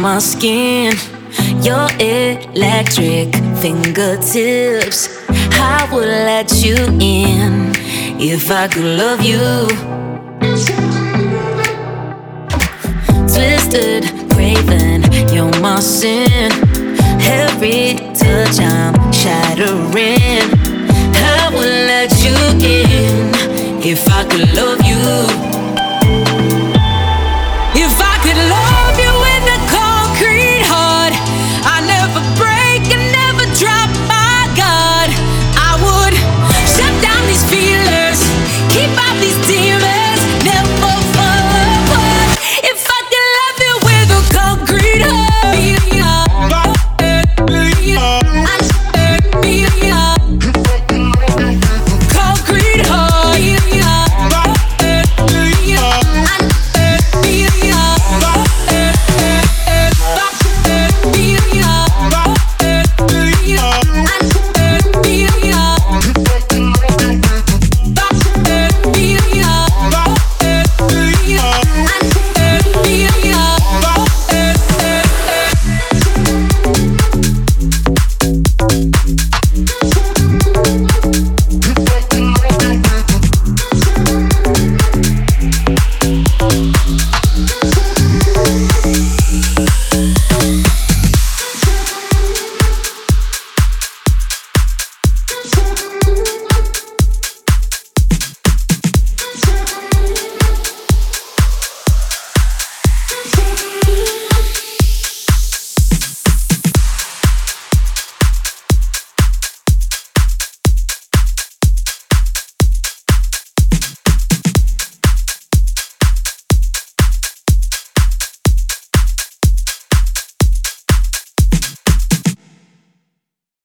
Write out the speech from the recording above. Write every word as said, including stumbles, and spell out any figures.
my skin, your electric fingertips. I would let you in if I could love you. Twisted, craving, you're my sin. Every touch I'm shattering. I would let you in if I could love you.